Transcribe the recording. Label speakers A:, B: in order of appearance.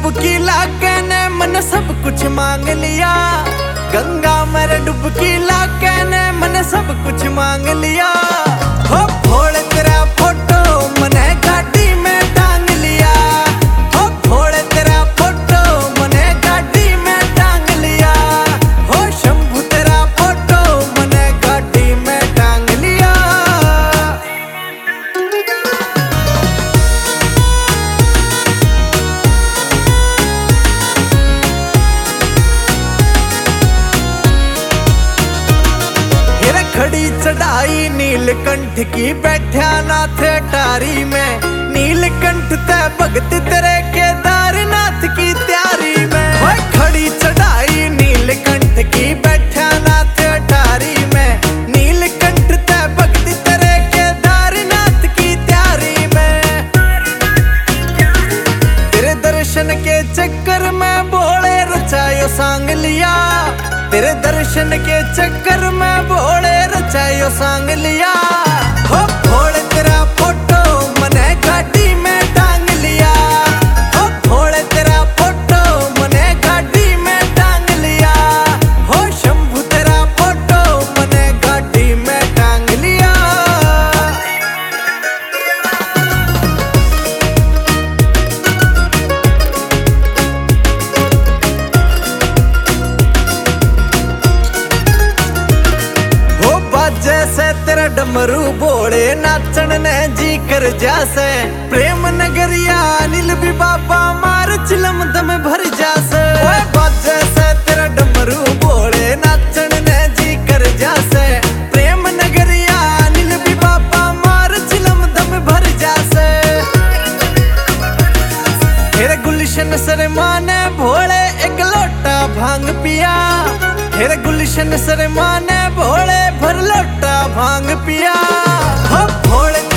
A: डुबकी लाके ने मन सब कुछ मांग लिया। गंगा मेरे डुबकी लाके ने मन सब कुछ मांग लिया। हो फोड़ तेरा फोटो मने गाड़ी में टांग लिया। हो फोड़ तेरा फोटो मने गाड़ी में टांग लिया। हो शंभू तेरा फोटो मने गाड़ी में टांग लिया। खड़ी चढ़ाई नीलकंठ की बैठा नाथ अटारी में। नीलकंठ ते भगत तेरे केदारनाथ की तैयारी में। ओए खड़ी चढ़ाई नीलकंठ की बैठा नाथ अटारी में। नीलकंठ ते भगत तेरे केदारनाथ की तैयारी में। तेरे दर्शन के चक्कर में भोले रचायो सांग लिया। तेरे दर्शन के चक्कर में भोले रचायो सांग लिया। हो फोड़ तेरा फोटो मने गाड़ी में टांग लिया। हो फोड़ तेरा फोटो मने गाड़ी में टांग लिया। हो शंभू तेरा फोटो मने गाड़ी में टांग लिया। जैसे तेरा डमरू बोले नाचन ने जी कर जासे। प्रेम नगरिया अनिल भी बाबा मार चिलम दम भर जासे। जैसे तेरा डमरू बोले नाचन ने जी कर जासे। प्रेम नगरिया अनिल भी बाबा मार चिलम दम भर जासे। फिर गुलशन शर्मा ने भोले एक लोटा भांग पिया। फिर गुलशन शर्मा ने भोले भर लोटा भांग पिया। हो भोले